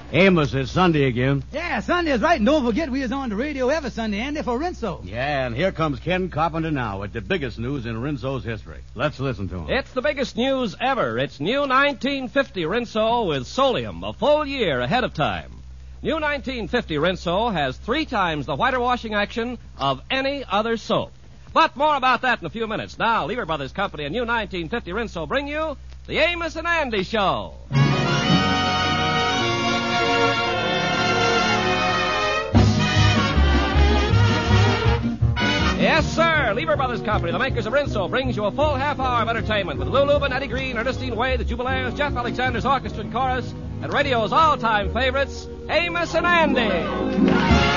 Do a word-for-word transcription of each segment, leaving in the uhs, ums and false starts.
Amos, it's Sunday again. Yeah, Sunday is right. And don't forget we is on the radio every Sunday, Andy, for Rinso. Yeah, and here comes Ken Carpenter now with the biggest news in Rinso's history. Let's listen to him. It's the biggest news ever. It's new nineteen fifty Rinso with Solium, a full year ahead of time. New nineteen fifty Rinso has three times the whiter washing action of any other soap. But more about that in a few minutes. Now, Lever Brothers Company and New nineteen fifty Rinso bring you the Amos and Andy Show. Yes, sir. Lever Brothers Company, the makers of Rinso, brings you a full half hour of entertainment with Lou Lubin, Eddie Green, Ernestine Wade, the Jubilaires, Jeff Alexander's Orchestra and Chorus, and radio's all-time favorites, Amos and Andy.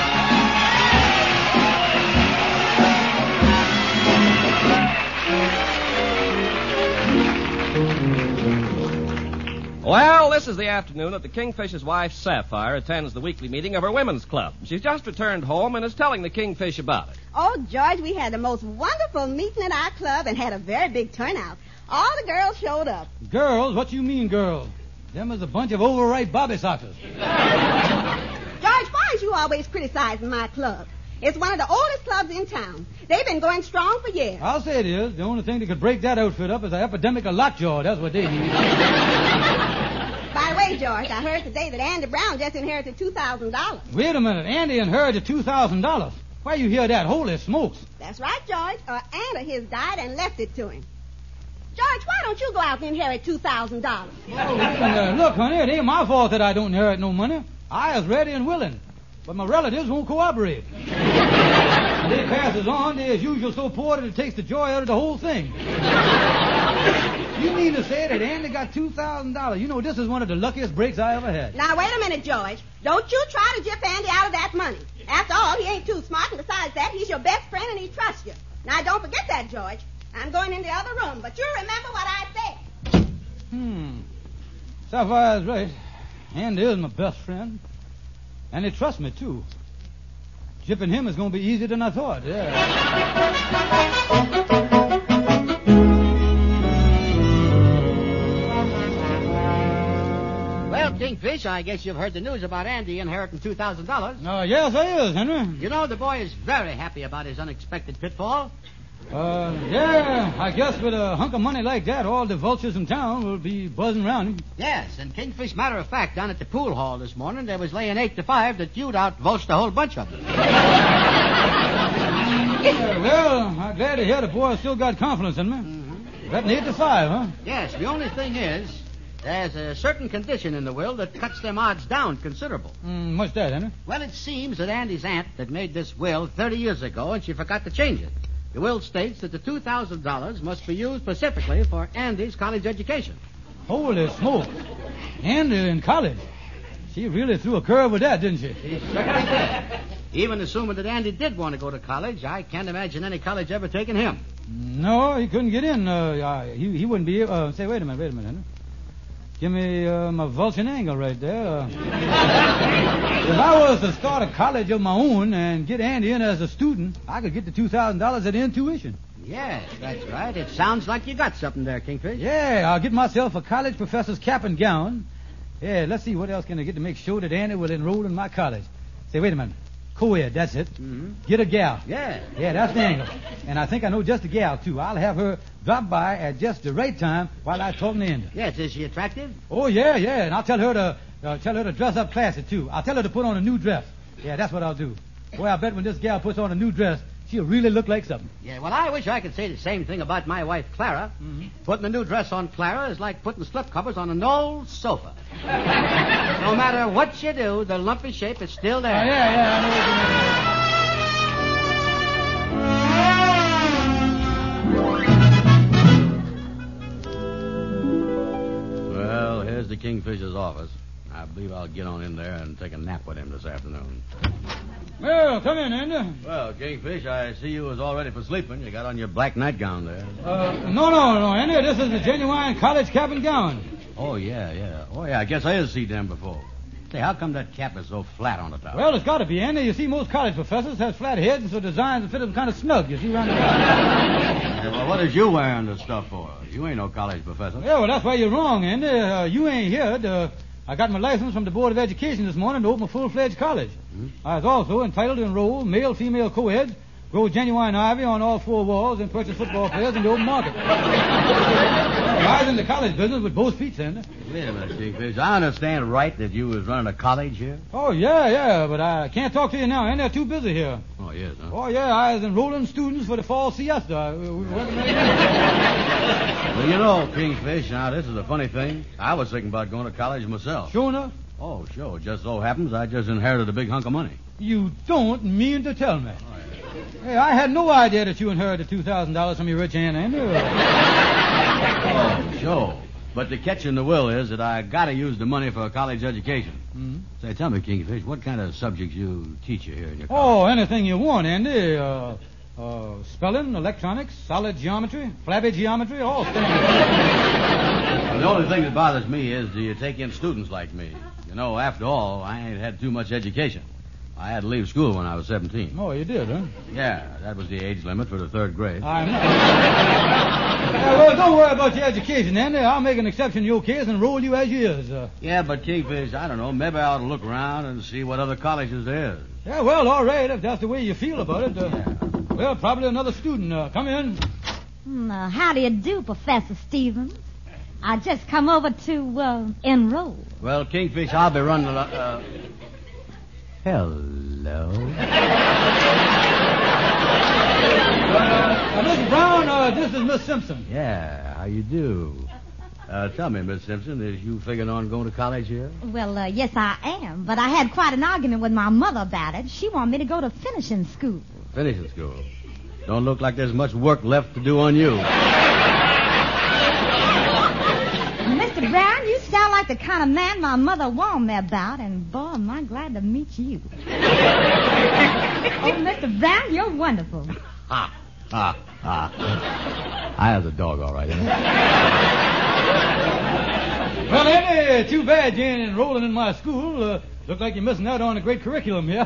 Well, this is the afternoon that the Kingfish's wife, Sapphire, attends the weekly meeting of her women's club. She's just returned home and is telling the Kingfish about it. Oh, George, we had the most wonderful meeting at our club and had a very big turnout. All the girls showed up. Girls? What you mean, girls? Them is a bunch of overripe bobby sockers. George, why is you always criticizing my club? It's one of the oldest clubs in town. They've been going strong for years. I'll say it is. The only thing that could break that outfit up is an epidemic of lockjaw. That's what they need. By the way, George, I heard today that Andy Brown just inherited two thousand dollars. Wait a minute. Andy inherited two thousand dollars. Why you hear that? Holy smokes. That's right, George. Uh, Aunt of his died and left it to him. George, why don't you go out and inherit two thousand dollars? Oh, uh, look, honey, it ain't my fault that I don't inherit no money. I is ready and willing. But my relatives won't cooperate. They passes on. They as usual so poor that it takes the joy out of the whole thing. You mean to say that Andy got two thousand dollars? You know, this is one of the luckiest breaks I ever had. Now, wait a minute, George. Don't you try to gyp Andy out of that money. After all, he ain't too smart, and besides that, he's your best friend and he trusts you. Now, don't forget that, George. I'm going in the other room, but you remember what I said. Hmm. Sapphire's right. Andy is my best friend. And he trusts me, too. Gypping him is going to be easier than I thought, yeah. Well, Kingfish, I guess you've heard the news about Andy inheriting two thousand dollars. Uh, yes, I is, Henry. You know, the boy is very happy about his unexpected pitfall. Uh, yeah, I guess with a hunk of money like that, all the vultures in town will be buzzing around him. Yes, and Kingfish, matter of fact, down at the pool hall this morning, there was laying eight to five that you'd out-vultured a whole bunch of them. uh, well, I'm glad to hear the boy still got confidence in me. Mm-hmm. Betting eight to five, huh? Yes, the only thing is, there's a certain condition in the will that cuts them odds down considerable. Mm, what's that, Henry? Well, it seems that Andy's aunt had made this will thirty years ago, and she forgot to change it. The will states that the two thousand dollars must be used specifically for Andy's college education. Holy smoke. Andy in college. She really threw a curve with that, didn't she? She certainly did. Even assuming that Andy did want to go to college, I can't imagine any college ever taking him. No, he couldn't get in. Uh, uh, he, he wouldn't be able... Uh, say, wait a minute, wait a minute, Henry. Give me uh, my vulture angle right there. Uh, if I was to start a college of my own and get Andy in as a student, I could get the two thousand dollars at intuition. Yes, that's right. It sounds like you got something there, Kingfish. Yeah, I'll get myself a college professor's cap and gown. Yeah, let's see, what else can I get to make sure that Andy will enroll in my college? Say, wait a minute. Co-ed, that's it. Mm-hmm. Get a gal. Yeah. Yeah, that's the angle. And I think I know just a gal, too. I'll have her drop by at just the right time while I'm talking to Andy. Yes, is she attractive? Oh, yeah, yeah. And I'll tell her to uh, tell her to dress up classy, too. I'll tell her to put on a new dress. Yeah, that's what I'll do. Boy, I bet when this gal puts on a new dress, she'll really look like something. Yeah, well, I wish I could say the same thing about my wife, Clara. Mm-hmm. Putting a new dress on Clara is like putting slip covers on an old sofa. No matter what you do, the lumpy shape is still there. Oh, yeah, yeah, I know what you mean. Well, here's the Kingfisher's office. I believe I'll get on in there and take a nap with him this afternoon. Well, come in, Andy. Well, Kingfish, I see you was all ready for sleeping. You got on your black nightgown there. Uh, no, no, no, Andy. This is the genuine college cap and gown. Oh, yeah, yeah. Oh, yeah, I guess I have seen them before. Say, how come that cap is so flat on the top? Well, it's got to be, Andy. You see, most college professors have flat heads, and so designs fit them kind of snug, you see, around the top. Yeah, well, what is you wearing this stuff for? You ain't no college professor. Yeah, well, that's why you're wrong, Andy. Uh, you ain't here to I got my license from the Board of Education this morning to open a full-fledged college. Hmm? I was also entitled to enroll male, female co-eds, grow genuine ivy on all four walls, and purchase football players in the open market. I was in the college business with both feet, Senator. Wait a minute, Kingfish. I understand right that you was running a college here? Oh, yeah, yeah, but I can't talk to you now, and they're too busy here. Oh, yes, huh? Oh, yeah, I was enrolling students for the fall siesta. I- we- we recommend- Well, you know, Kingfish, now, this is a funny thing. I was thinking about going to college myself. Sure enough, Oh, sure. It just so happens I just inherited a big hunk of money. you don't mean to tell me. Hey, I had no idea that you inherited two thousand dollars from your rich aunt, Andy. Oh, sure. But the catch in the will is that I got to use the money for a college education. Mm-hmm. Say, tell me, Kingfish, what kind of subjects you teach you here in your Oh, college? anything you want, Andy. Uh, uh, spelling, electronics, solid geometry, flabby geometry, all things. Well, the only thing that bothers me is do you take in students like me? You know, after all, I ain't had too much education. I had to leave school when I was seventeen. Oh, you did, huh? Yeah, that was the age limit for the third grade. I know. Yeah, well, don't worry about your education, Andy. I'll make an exception in your case and enroll you as you is. Uh, Yeah, but Kingfish, I don't know. Maybe I ought to look around and see what other colleges there is. yeah, well, all right, if that's the way you feel about it. Uh, Yeah. well, probably another student. Uh, come in. Hmm, uh, how do you do, Professor Stevens? I just come over to uh, enroll. Well, Kingfish, I'll be running a lot. Uh... Hello. Uh, Miss Brown, uh, this is Miss Simpson. Yeah, how you do? Uh, tell me, Miss Simpson, is you figuring on going to college here? Well, uh, yes, I am. But I had quite an argument with my mother about it. She wanted me to go to finishing school. Finishing school. Don't look like there's much work left to do on you. Mister Brown, you sound like the kind of man my mother warned me about, and boy, am I glad to meet you. Oh, Mister Brown, you're wonderful. Ha, ha, ha. I was a dog, all right, isn't it? Well, Andy, too bad you ain't enrolling in my school. Uh, look like you're missing out on a great curriculum here.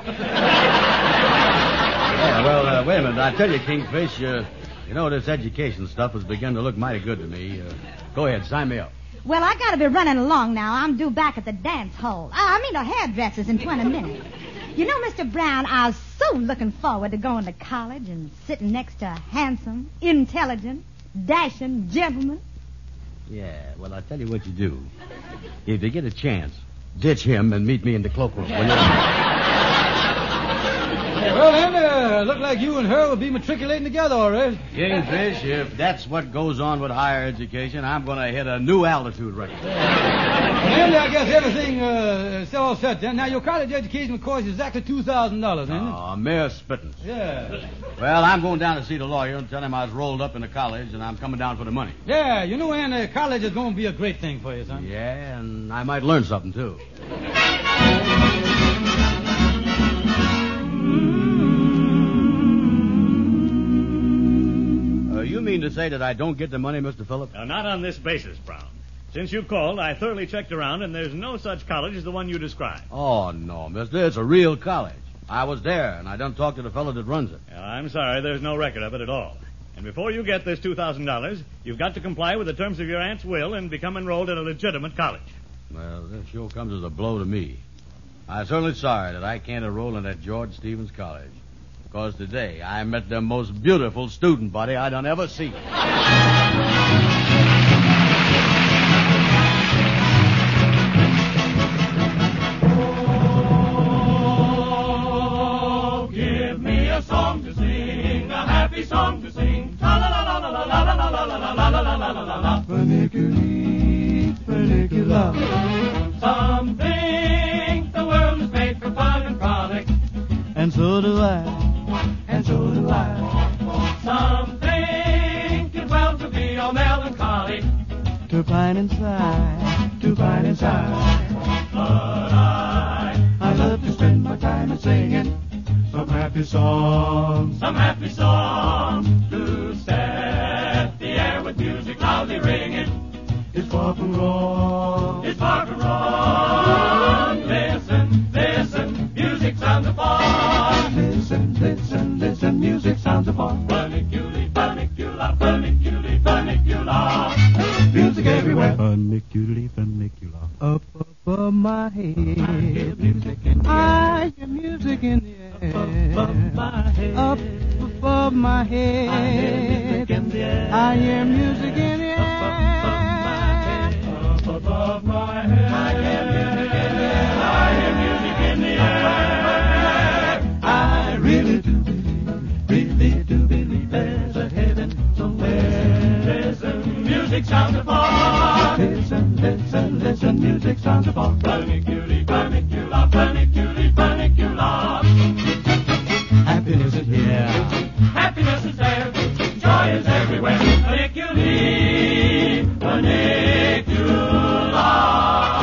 Yeah, well, uh, wait a minute. I tell you, Kingfish, uh, you know, this education stuff has begun to look mighty good to me. Uh, go ahead, sign me up. Well, I gotta be running along now. I'm due back at the dance hall. I I mean the hairdressers in twenty minutes. You know, Mister Brown, I was so looking forward to going to college and sitting next to a handsome, intelligent, dashing gentleman. Yeah, well, I'll tell you what you do. If you get a chance, ditch him and meet me in the cloakroom, will you? Well, Andy, uh, look like you and her will be matriculating together, all right. Kingfish, if that's what goes on with higher education, I'm going to hit a new altitude record. Andy, I guess everything uh, is all set then. Now, your college education will cost you exactly two thousand dollars, ain't it? Oh, mere spittance. Yeah. Well, I'm going down to see the lawyer and tell him I was rolled up in the college and I'm coming down for the money. Yeah, you know, Andy, college is going to be a great thing for you, son. Yeah, and I might learn something, too. Uh, you mean to say that I don't get the money, Mister Phillip? Now, not on this basis, Brown. Since you called, I thoroughly checked around, and there's no such college as the one you described. Oh, no, mister. It's a real college. I was there, and I done talked to the fellow that runs it. Now, I'm sorry, there's no record of it at all. And before you get this two thousand dollars, you've got to comply with the terms of your aunt's will and become enrolled at a legitimate college. Well, this sure comes as a blow to me. I'm certainly sorry that I can't enroll in that George Stevens College. Because today I met the most beautiful student body I done ever seen. Oh, give me a song to sing, a happy song to sing. La la la la la la la la la la la la la la la la. Funiculi, funicula. Some think the world is made for fun and frolic, And so do I. and so do I. Some think it well to be all melancholy, To pine and sigh. to find inside. But I, I love to spend my time in singing some happy songs, some happy songs to set the air with music loudly ringing. It's far from wrong, it's far from wrong. Listen, listen, music sounds of fun. Listen, listen, listen, music sounds of fun. Funiculi, funicula, funiculi, funicula. Music everywhere. Funiculi, funicula. Up, up, my head. I hear music in the air. Up above my head. I hear music in the air. Up above my head. I hear music in the air. I hear music in the air. I really do believe, really do believe there's a heaven somewhere. Listen, music sounds above. Listen, listen, listen, music sounds above. Funiculi, funicula, funiculi, funicula. Happiness is here. Happiness is there. Joy is everywhere. Funiculi, funicula.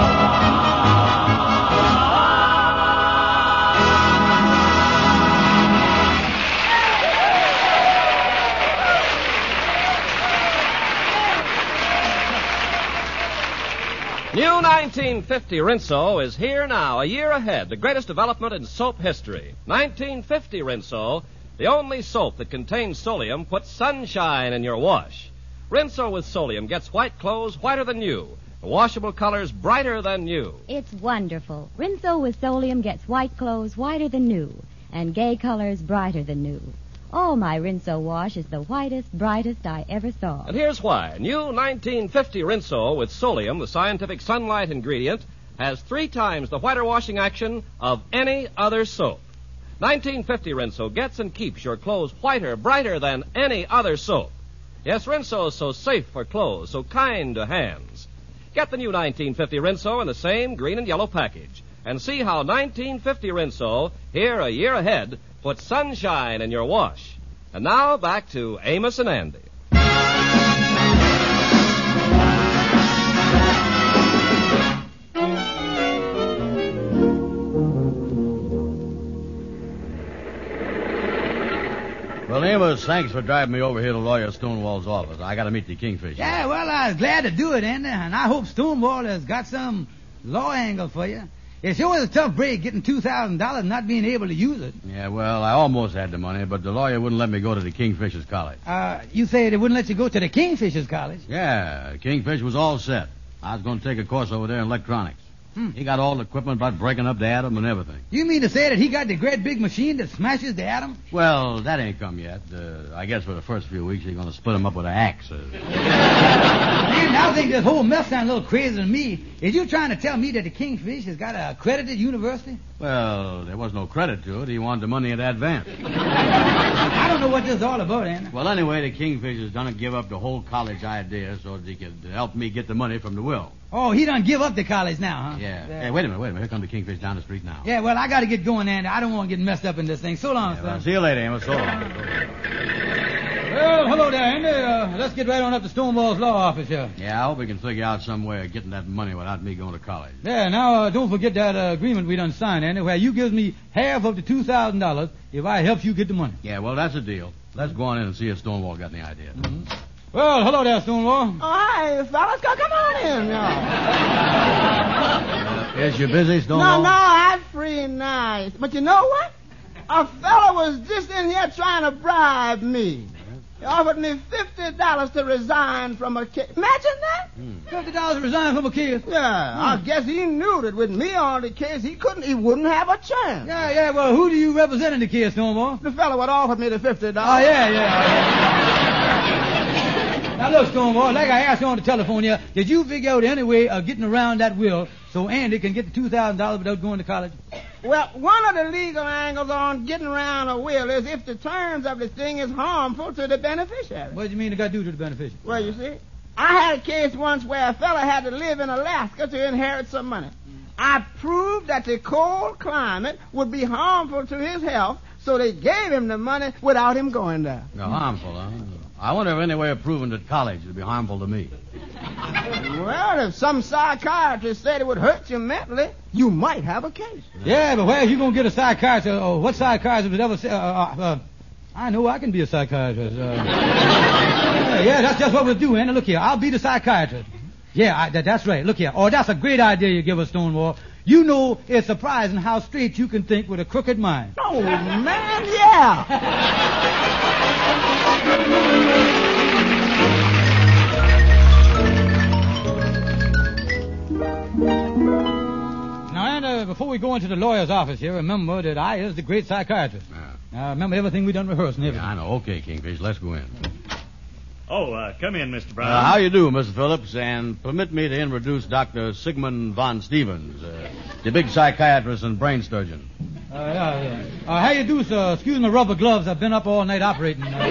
New nineteen fifty Rinso is here now, a year ahead, the greatest development in soap history. nineteen fifty Rinso, the only soap that contains Solium, puts sunshine in your wash. Rinso with Solium gets white clothes whiter than new, washable colors brighter than new. It's wonderful. Rinso with Solium gets white clothes whiter than new, and gay colors brighter than new. Oh, my Rinso wash is the whitest, brightest I ever saw. And here's why. New nineteen fifty Rinso with Solium, the scientific sunlight ingredient, has three times the whiter washing action of any other soap. nineteen fifty Rinso gets and keeps your clothes whiter, brighter than any other soap. Yes, Rinso is so safe for clothes, so kind to hands. Get the new nineteen fifty Rinso in the same green and yellow package, and see how nineteen fifty Rinso, here a year ahead, puts sunshine in your wash. And now back to Amos and Andy. Well, Amos, thanks for driving me over here to Lawyer Stonewall's office. I got to meet the Kingfisher. Yeah, well, I was glad to do it, Andy, and I hope Stonewall has got some law angle for you. It sure was a tough break getting two thousand dollars and not being able to use it. Yeah, well, I almost had the money, but the lawyer wouldn't let me go to the Kingfisher's college. Uh, you say they wouldn't let you go to the Kingfisher's college? Yeah, Kingfish was all set. I was going to take a course over there in electronics. Hmm. He got all the equipment about breaking up the atom and everything. You mean to say that he got the great big machine that smashes the atom? Well, that ain't come yet. Uh, I guess for the first few weeks he's going to split them up with an axe. Uh, Man, I think this whole mess sounds a little crazy to me. Is you trying to tell me that the Kingfish has got a accredited university? well, there was no credit to it. He wanted the money in advance. I don't know what this is all about, Andy. Well, anyway, the Kingfish is going to give up the whole college idea so that he could help me get the money from the will. Oh, he done give up the college now, huh? Yeah. Hey, wait a minute, wait a minute. Here comes the Kingfish down the street now. Yeah, well, I got to get going, Andy. I don't want to get messed up in this thing. So long, Yeah, son. well, see you later, Amos. So long. Well, hello there, Andy. Uh, let's get right on up to Stonewall's law office here. Yeah, I hope we can figure out some way of getting that money without me going to college. Yeah, now, uh, don't forget that uh, agreement we done signed, Andy, where you gives me half of the two thousand dollars if I help you get the money. Yeah, well, that's a deal. Let's go on in and see if Stonewall got any idea. Mm-hmm. Well, hello there, Stonewall. Oh, hi, fellas. Come on in. No, Uh, is you busy, Stonewall? no, I'm free and nice. But you know what? A fella was just in here trying to bribe me. He offered me fifty dollars to resign from a case. Imagine that? Fifty dollars to resign from a case. Yeah, I guess he knew that with me on the case, he couldn't, he wouldn't have a chance. Yeah, yeah, well, who do you represent in the case, Stonewall? The fella would offer me the fifty Oh, dollars. yeah, yeah. Now, look, Stonewall, like I asked you on the telephone here, did you figure out any way of getting around that will so Andy can get the two thousand dollars without going to college? Well, one of the legal angles on getting around a will is if the terms of the thing is harmful to the beneficiary. What do you mean it got to do to the beneficiary? Well, you see, I had a case once where a fella had to live in Alaska to inherit some money. I proved that the cold climate would be harmful to his health, so they gave him the money without him going there. No, harmful, huh? I wonder if any way of proving that college would be harmful to me. Well, if some psychiatrist said it would hurt you mentally, you might have a case. Yeah, but where you going to get a psychiatrist? Or what psychiatrist would ever say? Uh, uh, uh, I know I can be a psychiatrist. Uh, yeah, yeah, that's just what we'll do, Andy. Look here, I'll be the psychiatrist. Yeah, I, that, that's right. Look here. Oh, that's a great idea you give us, Stonewall. You know, it's surprising how straight you can think with a crooked mind. Oh, man, yeah. uh, before we go into the lawyer's office here, remember that I is the great psychiatrist. Yeah. Now, remember everything we done rehearsed and everything. Yeah, I know. Okay, Kingfish, let's go in. Oh, uh, come in, Mister Brown. Uh, how you do, Mister Phillips? And permit me to introduce Doctor Sigmund von Stevens, uh, the big psychiatrist and brain surgeon. Uh, yeah, yeah. Uh, how you do, sir? Excuse my rubber gloves. I've been up all night operating. I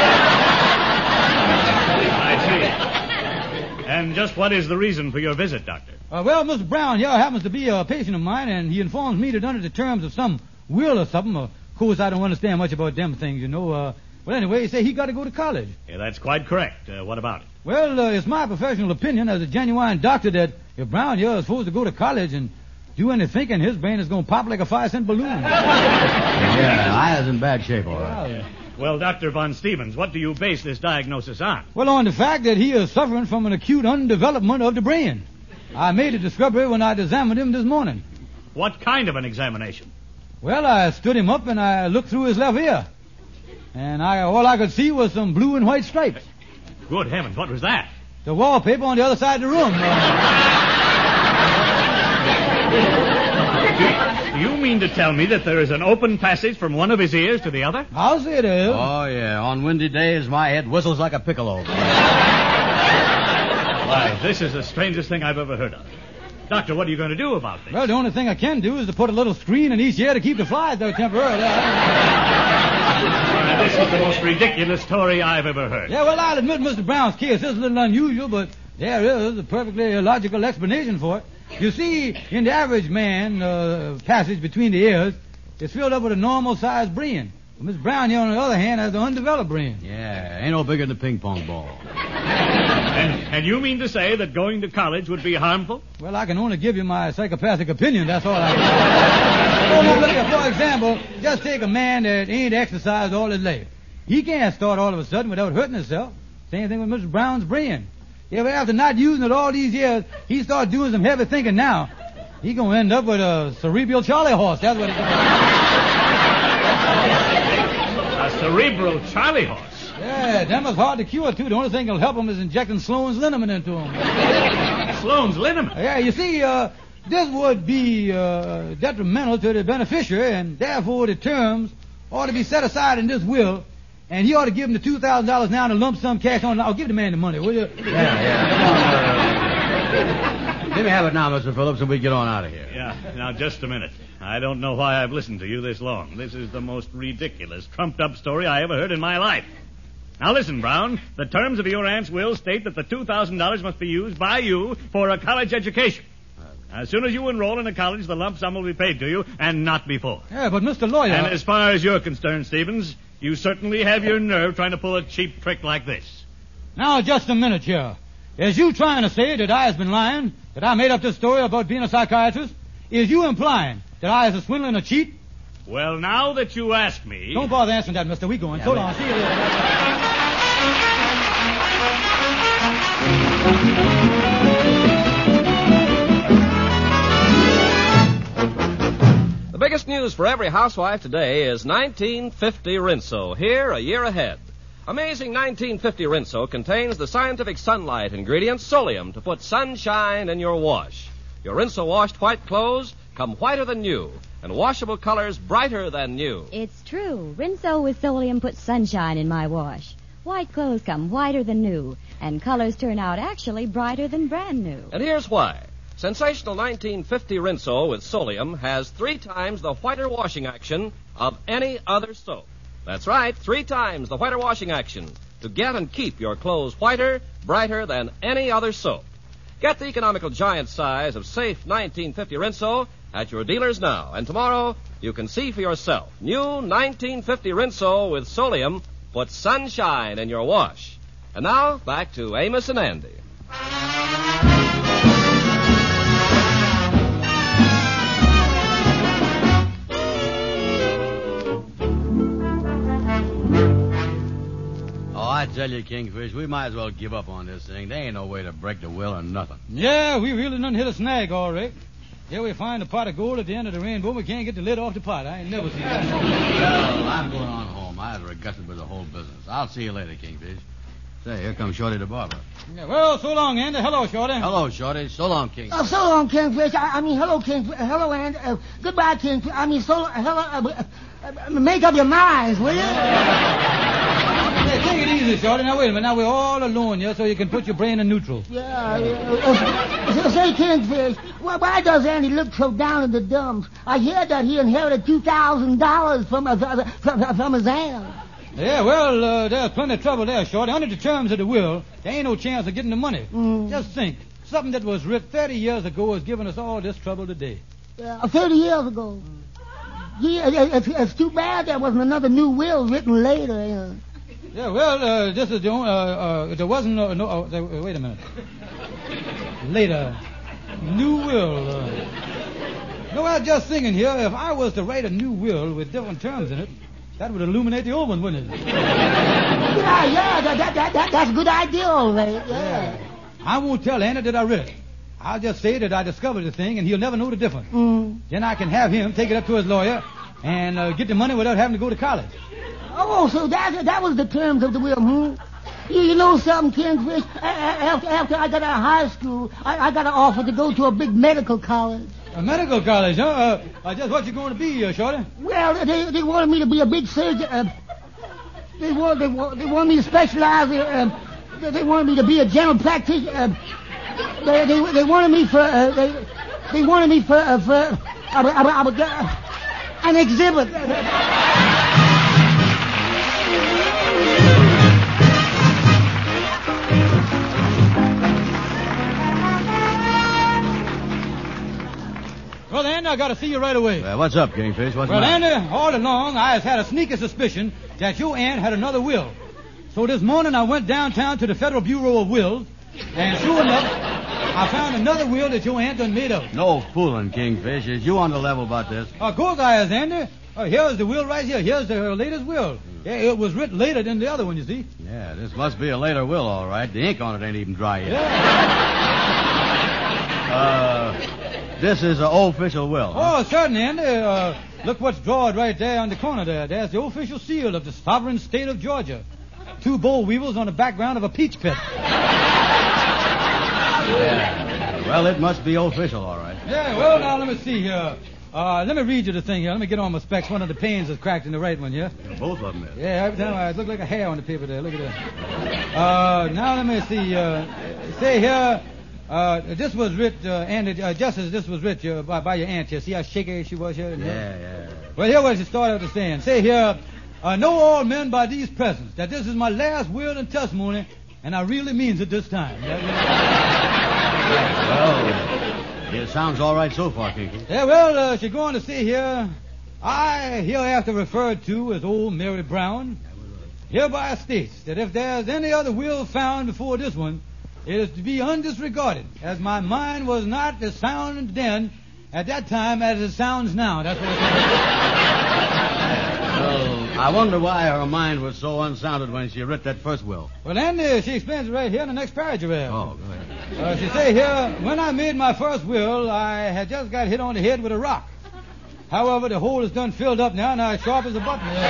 see. And just what is the reason for your visit, Doctor? Uh, well, Mister Brown here happens to be a patient of mine, and he informs me that under the terms of some will or something, of course I don't understand much about them things, you know. Uh, well, anyway, he say he got to go to college. Yeah, that's quite correct. Uh, what about it? Well, uh, it's my professional opinion as a genuine doctor that if Brown here is supposed to go to college and do any thinking, his brain is going to pop like a five-cent balloon. Yeah, I is in bad shape, all right. Yeah. Well, Doctor Von Stevens, what do you base this diagnosis on? Well, on the fact that he is suffering from an acute undevelopment of the brain. I made a discovery when I examined him this morning. What kind of an examination? Well, I stood him up and I looked through his left ear. And I all I could see was some blue and white stripes. Good heavens, what was that? The wallpaper on the other side of the room. Do you mean to tell me that there is an open passage from one of his ears to the other? I'll say it is. Oh, yeah. On windy days, my head whistles like a piccolo. Why, this is the strangest thing I've ever heard of. Doctor, what are you going to do about this? Well, the only thing I can do is to put a little screen in each ear to keep the flies there temporarily. Uh, this is the most ridiculous story I've ever heard. Yeah, well, I'll admit Mister Brown's case is a little unusual, but there is a perfectly logical explanation for it. You see, in the average man, uh, passage between the ears is filled up with a normal-sized brain. Miss Brown here, on the other hand, has an undeveloped brain. Yeah, ain't no bigger than a ping-pong ball. And, and you mean to say that going to college would be harmful? Well, I can only give you my psychopathic opinion, that's all I can. Oh, no, look, for example, just take a man that ain't exercised all his life. He can't start all of a sudden without hurting himself. Same thing with Mister Brown's brain. Yeah, but after not using it all these years, he starts doing some heavy thinking now. He gonna end up with a cerebral Charlie horse. That's what he's gonna A cerebral Charlie horse? Yeah, them is hard to cure, too. The only thing that'll help him is injecting Sloan's liniment into him. Sloan's liniment? Yeah, you see, uh, this would be uh, detrimental to the beneficiary, and therefore the terms ought to be set aside in this will, and he ought to give him the two thousand dollars now and a lump sum cash on. I'll give the man the money, will you? Yeah, yeah. Let me have it now, Mister Phillips, and we get on out of here. Yeah, now just a minute. I don't know why I've listened to you this long. This is the most ridiculous, trumped-up story I ever heard in my life. Now listen, Brown. The terms of your aunt's will state that the two thousand dollars must be used by you for a college education. As soon as you enroll in a college, the lump sum will be paid to you, and not before. Yeah, but Mister Lawyer... And as far as you're concerned, Stevens, you certainly have your nerve trying to pull a cheap trick like this. Now, just a minute here. Is you trying to say that I has been lying, that I made up this story about being a psychiatrist? Is you implying that I is a swindler and a cheat? Well, now that you ask me... Don't bother answering that, mister. We going. Yeah, so we- long. See you later. The biggest news for every housewife today is nineteen fifty Rinso, here a year ahead. Amazing nineteen fifty Rinso contains the scientific sunlight ingredient Solium to put sunshine in your wash. Your Rinso washed white clothes come whiter than new, and washable colors brighter than new. It's true. Rinso with Solium puts sunshine in my wash. White clothes come whiter than new, and colors turn out actually brighter than brand new. And here's why. Sensational nineteen fifty Rinso with Solium has three times the whiter washing action of any other soap. That's right, three times the whiter washing action to get and keep your clothes whiter, brighter than any other soap. Get the economical giant size of safe nineteen fifty Rinso at your dealers now. And tomorrow, you can see for yourself. New nineteen fifty Rinso with Solium puts sunshine in your wash. And now, back to Amos and Andy. Oh, I tell you, Kingfish, we might as well give up on this thing. There ain't no way to break the will or nothing. Yeah, we really done hit a snag, all right. Here we find a pot of gold at the end of the rainbow. We can't get the lid off the pot. I ain't never seen that. Well, I'm going on home. I was regutted with the whole business. I'll see you later, Kingfish. Say, here comes Shorty the barber. Yeah, well, so long, Andy. Hello, Shorty. Hello, Shorty. So long, King. Oh, so long, Kingfish. I, I mean, hello, Kingfish. Hello, Andy. Uh, goodbye, Kingfish. I mean, so hello. Uh, uh, make up your minds, will you? Hey, take it easy, Shorty. Now, wait a minute. Now, we're all alone here, so you can put your brain in neutral. Yeah. Uh, uh, say, Kingfish, why, why does Andy look so down in the dumps? I hear that he inherited two thousand dollars from, uh, from, from his aunt. Yeah, well, uh, there's plenty of trouble there, Shorty. Under the terms of the will, there ain't no chance of getting the money. Mm. Just think. Something that was writ thirty years ago is giving us all this trouble today. Uh, thirty years ago. Yeah, it's, it's too bad there wasn't another new will written later. You know. Yeah, well, uh, this is the only... Uh, uh, there wasn't no... no uh, there, wait a minute. Later. New will. Uh, no, I was just thinking here, if I was to write a new will with different terms in it, that would illuminate the old one, wouldn't it? Yeah, yeah, that, that, that, that, that's a good idea, all right. Yeah. yeah. I won't tell Andy that I read it. I'll just say that I discovered the thing, and he'll never know the difference. Mm. Then I can have him take it up to his lawyer and uh, get the money without having to go to college. Oh, so that that was the terms of the will, hmm? You, you know something, Kingfish? After, after I got out of high school, I, I got an offer to go to a big medical college. A medical college, huh? Uh, uh, just what you going to be, uh, Shorty? Well, they they wanted me to be a big surgeon. Uh, they want they want they want me to specialize. Uh, they, they wanted me to be a general practitioner. Uh, they, they they wanted me for uh, they they wanted me for uh, for uh, I, I, I, uh, an exhibit. Well, Andy, I got to see you right away. Uh, what's up, Kingfish? What's well, the Andy, all along, I has had a sneaky suspicion that your aunt had another will. So this morning, I went downtown to the Federal Bureau of Wills, and sure enough, I found another will that your aunt done made up. No fooling, Kingfish. Is you on the level about this? Of course I is, Andy. Uh, here's the will right here. Here's the her latest will. Yeah, it was written later than the other one, you see. Yeah, this must be a later will, all right. The ink on it ain't even dry yet. Yeah. uh, this is an official will. Huh? Oh, certainly, Andy. Uh, look what's drawn right there on the corner there. There's the official seal of the sovereign state of Georgia. Two boll weevils on the background of a peach pit. Yeah. Well, it must be official, all right. Yeah, well, now, let me see here. Uh, let me read you the thing here. Let me get on my specs. One of the panes is cracked in the right one, yeah? Yeah, both of them is. Yeah, every time I look like a hair on the paper there. Look at that. Uh, now, let me see. Uh, say here, uh, this was writ, uh, and uh, just as this was writ uh, by, by your aunt here. See how shaky she was here? Yeah, yeah. Well, here what she started out to saying. Say here, uh, know all men by these presents that this is my last will and testimony, and I really means it this time. Well, it sounds all right so far, Kinky. Yeah, well, uh, she's going to say here, I hereafter referred to as old Mary Brown, hereby states that if there's any other will found before this one, it is to be undisregarded, as my mind was not as sound then at that time as it sounds now. That's what it says. Well, I wonder why her mind was so unsounded when she writ that first will. Well, then uh, she explains it right here in the next paragraph. Oh, go ahead. Uh, she say here, when I made my first will, I had just got hit on the head with a rock. However, the hole is done filled up now, and I sharp as a button. Wait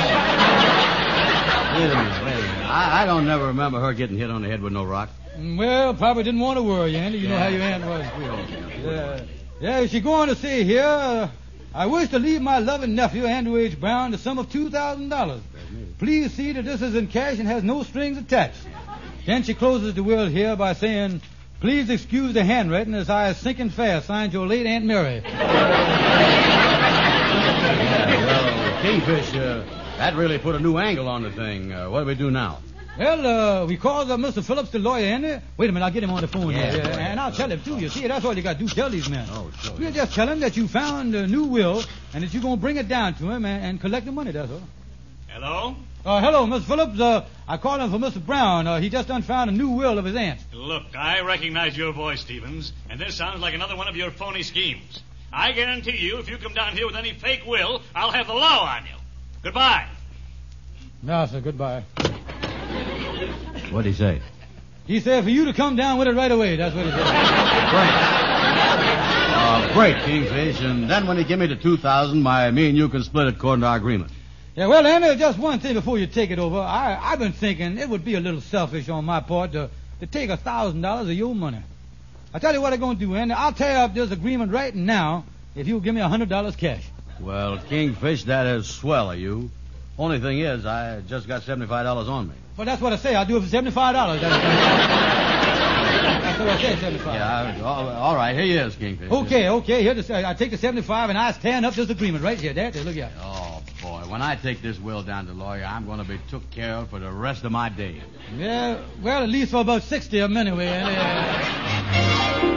a minute, wait a minute. I, I don't never remember her getting hit on the head with no rock. Well, probably didn't want to worry, Andy. You yeah. know how your aunt was. Yeah, yeah. She going to say here, uh, I wish to leave my loving nephew, Andrew H. Brown, the sum of two thousand dollars. Please see that this is in cash and has no strings attached. Then she closes the will here by saying, please excuse the handwriting as I is sinking fast. Signed your late Aunt Mary. Yeah, well, Kingfish, uh, that really put a new angle on the thing. Uh, what do we do now? Well, uh, we called up Mister Phillips, the lawyer, Andy. Wait a minute, I'll get him on the phone yeah, here. Yeah, and I'll tell him, too. You see, that's all you got to do. Tell these men. Oh, sure. We'll just tell him that you found a new will and that you're going to bring it down to him and, and collect the money, that's all. Hello? Uh, hello, Mister Phillips. Uh, I called him for Mister Brown. Uh, he just done found a new will of his aunt. Look, I recognize your voice, Stevens, and this sounds like another one of your phony schemes. I guarantee you, if you come down here with any fake will, I'll have the law on you. Goodbye. No, sir, goodbye. What'd he say? He said for you to come down with it right away. That's what he said. Great. Uh, great, Kingfish. And then when he give me the two thousand, my me and you can split it according to our agreement. Yeah, well, Andy, just one thing before you take it over. I, I've been thinking it would be a little selfish on my part to, to take a thousand dollars of your money. I tell you what I'm going to do, Andy. I'll tear up this agreement right now if you'll give me a hundred dollars cash. Well, Kingfish, that is swell of you. Only thing is, I just got seventy-five dollars on me. Well, that's what I say. I'll do it for seventy-five dollars. That's, that's what I say, seventy-five. Yeah, I, all, all right. Here you is, Kingfish. Okay, okay. Here, this, I take the seventy-five and I stand up this agreement right here. There, there, look here. Oh, boy. When I take this will down to the lawyer, I'm going to be took care of for the rest of my days. Yeah, well, at least for about sixty of them anyway. And, uh...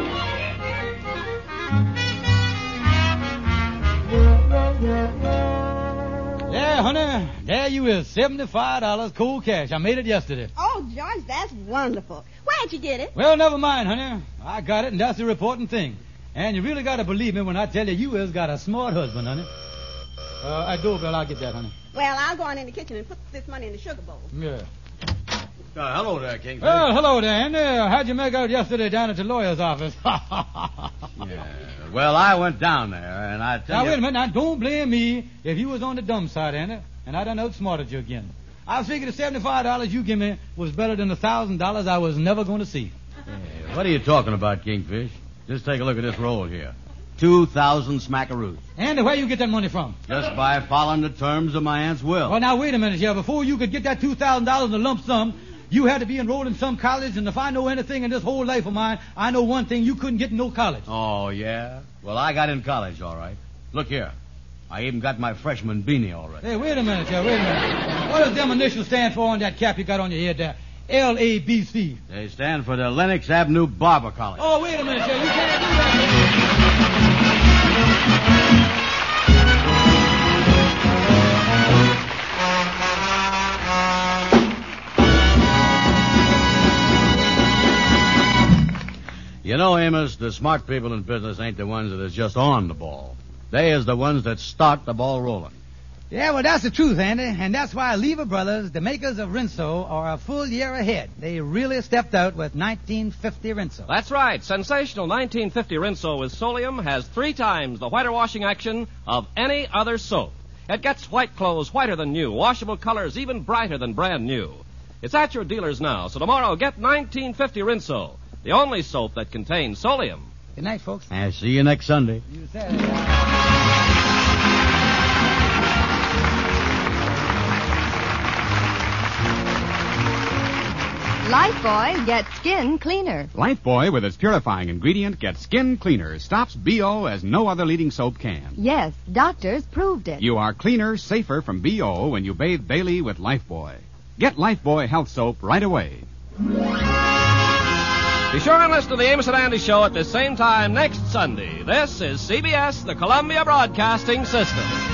Yeah, honey, there you is, seventy-five dollars cold cash. I made it yesterday. Oh, George, that's wonderful. Where'd you get it? Well, never mind, honey. I got it, and that's the important thing. And you really got to believe me when I tell you you has got a smart husband, honey. Uh, at doorbell, I'll get that, honey. Well, I'll go on in the kitchen and put this money in the sugar bowl. Yeah. Uh, hello there, Kingfish. Well, hello there, Andy. Uh, how'd you make out yesterday down at the lawyer's office? Yeah. Well, I went down there, and I tell now, you... wait a minute. Now, don't blame me if you was on the dumb side, Andy, and I done outsmarted you again. I figured the seventy-five dollars you give me was better than the one thousand dollars I was never going to see. Hey, what are you talking about, Kingfish? Just take a look at this roll here. Two thousand smackaroos. Andy, where you get that money from? Just by following the terms of my aunt's will. Well, now, wait a minute here. Before you could get that two thousand dollars in a lump sum, you had to be enrolled in some college, and if I know anything in this whole life of mine, I know one thing. You couldn't get in no college. Oh, yeah? Well, I got in college, all right. Look here. I even got my freshman beanie already. Hey, wait a minute here, wait a minute. What does them initials stand for on that cap you got on your head there? L A B C. They stand for the Lenox Avenue Barber College. Oh, wait a minute here. You can't do that. You know, Amos, the smart people in business ain't the ones that is just on the ball. They is the ones that start the ball rolling. Yeah, well, that's the truth, Andy. And that's why Lever Brothers, the makers of Rinso, are a full year ahead. They really stepped out with nineteen fifty Rinso. That's right. Sensational nineteen fifty Rinso with Solium has three times the whiter washing action of any other soap. It gets white clothes whiter than new, washable colors even brighter than brand new. It's at your dealers now, so tomorrow get nineteen fifty Rinso, the only soap that contains Solium. Good night, folks. I'll see you next Sunday. You said it. Lifebuoy gets skin cleaner. Lifebuoy, with its purifying ingredient, gets skin cleaner, stops B O as no other leading soap can. Yes, doctors proved it. You are cleaner, safer from B O when you bathe daily with Lifebuoy. Get Lifebuoy Health Soap right away. Be sure and listen to the Amos and Andy Show at the same time next Sunday. This is C B S, the Columbia Broadcasting System.